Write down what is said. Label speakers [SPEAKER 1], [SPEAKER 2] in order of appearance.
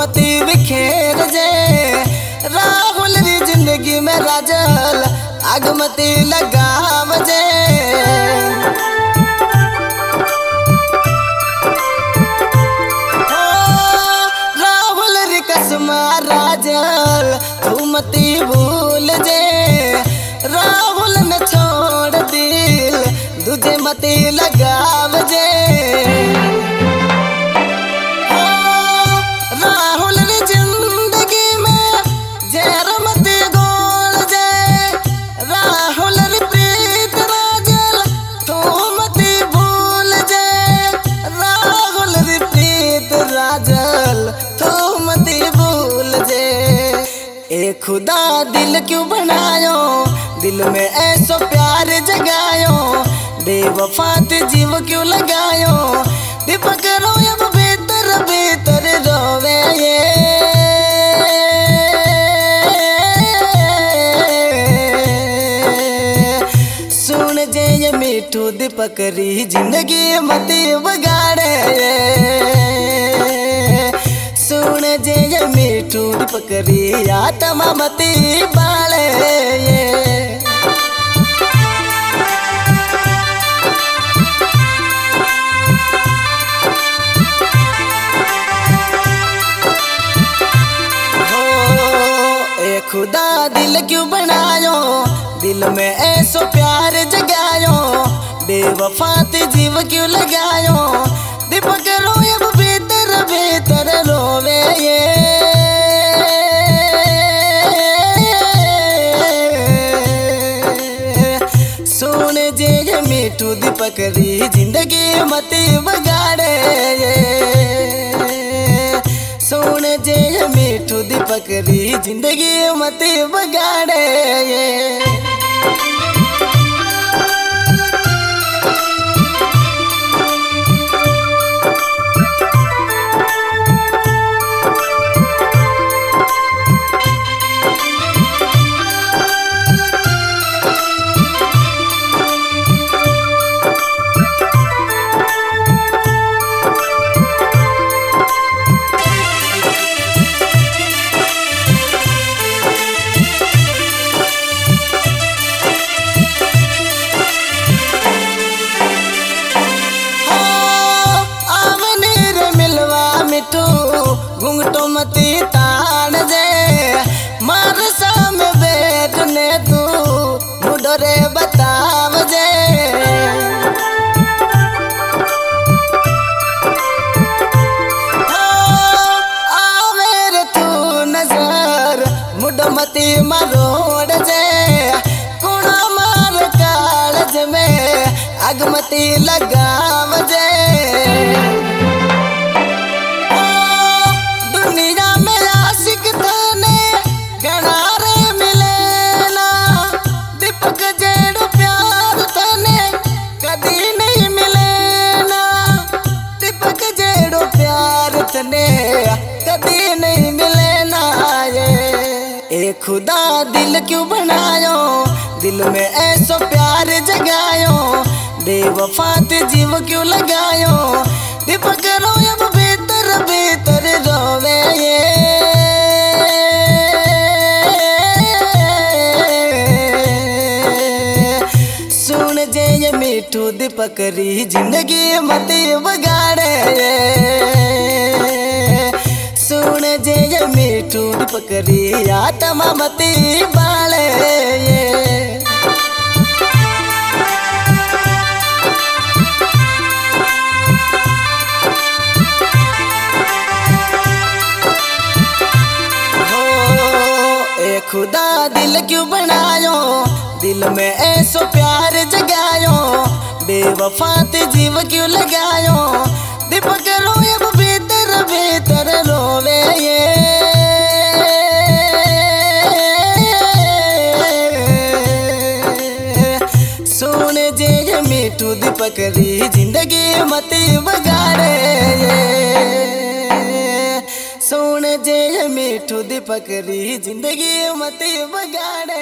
[SPEAKER 1] मती बिखेर जे राहुल री जिंदगी में राजल आग मती लगाव जे राहुल री कसमा राजल तू मती भूल जे राहुल ने छोड़ दिल तुझे मती लगाव जे राहुल री जिंदगी में जहर मती गोल जे राहुल री प्रीत राजल तू मती भूल जे राहुल री प्रीत राजल तू मती भूल जे ए खुदा दिल क्यों बनायो दिल में ऐसो प्यार जगायो बेवफात जीव क्यों लगायो दीपक रोए अब भीतर भीतर रोवे ये सुन जे ये मिठू दीपक री जिंदगी मती बगाड़े सुन जे ये मिठू दीपक री आत्मा मती बाले खुदा दिल क्यों बनायो दिल में ऐसो प्यार जगायो बेवफात जीव क्यों लगायो दीपक रोए अब भीतर भीतर रोवे ये सुन जे मिठू दीपक री जिंदगी मती बगाड़े सुन जे मिठू दीपक री जिंदगी मती बगाड़े घूंघटो मती तान जे मार साम बैठने तू मुडरे बताव जे आवेर तू नजर मुड मती मरोड़ जे कुणा मार कालज में आग मती लगाव जे कभी नहीं मिले ना ये ए खुदा दिल क्यों बनायो दिल में ऐसो प्यार जगायो बेवफात जीव क्यों लगायो दीपक रोए अब भीतर भीतर रोवे ये सुन जे ये मिठू दीपक री जिंदगी मती बगाड़े सुन जे ये मिठू दीपक री आत्मा मती बाले ए खुदा दिल क्यों बनायो दिल में ऐसो प्यार जगायो बेवफात जीव क्यों लगायो दीपक रोए अब भीतर भीतर रोवे ये सुन जे मिठू दीपक री जिंदगी मती बगाड़े सुन जे मिठू दीपक री जिंदगी मती बगाड़े।